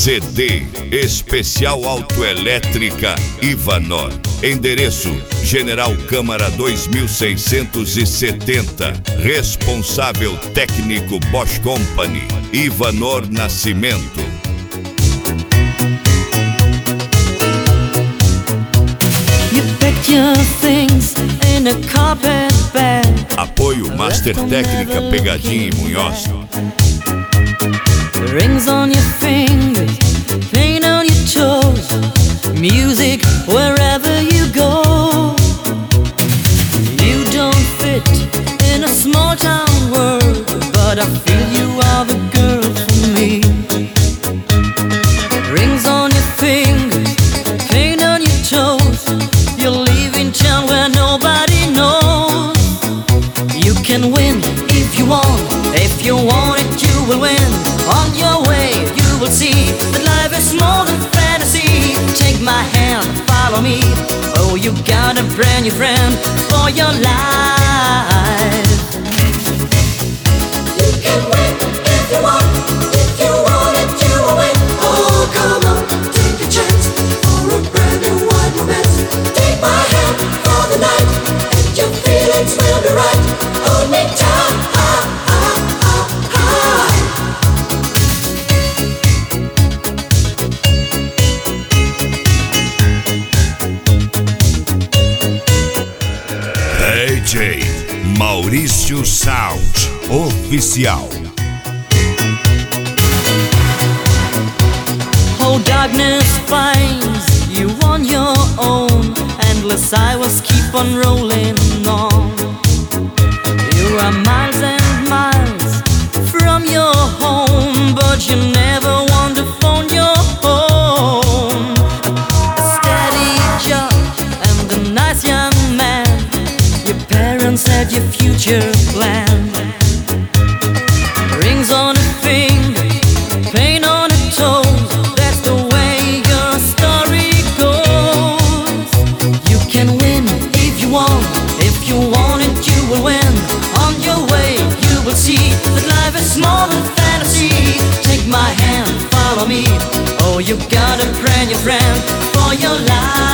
CD Especial Autoelétrica Ivanor. Endereço: General Câmara 2670. Responsável técnico Bosch Company, Ivanor Nascimento. You picked your things in a carpet bag. Apoio Master Técnica Pegadinha e Munhoz. Rings on your fingers, paint on your toes, music wherever you go. You don't fit in a small town world, but I feel you are the girl for me. Rings on your fingers, paint on your toes, you're leaving town where nobody knows. You can win if you want it you will win. On your way you will see that life is more than fantasy. Take my hand, follow me. Oh, you got a brand new friend for your life. You can win if you want it you will win. Oh, come on, take a chance for a brand new wide romance. Take my hand for the night and your feelings will be right. Hold me tight. DJ Maurício Sound Oficial. Oh, darkness finds you on your own. Endless highways keep on rolling on. You are miles and miles from your home, but you never want to phone your home. A steady job and a nice young man, your parents had your future planned. Rings on a finger, paint on a toe, that's the way your story goes. You can win if you want it you will win. On your way you will see that life is more than fantasy. Take my hand, follow me. Oh, you got a brand new friend for your life.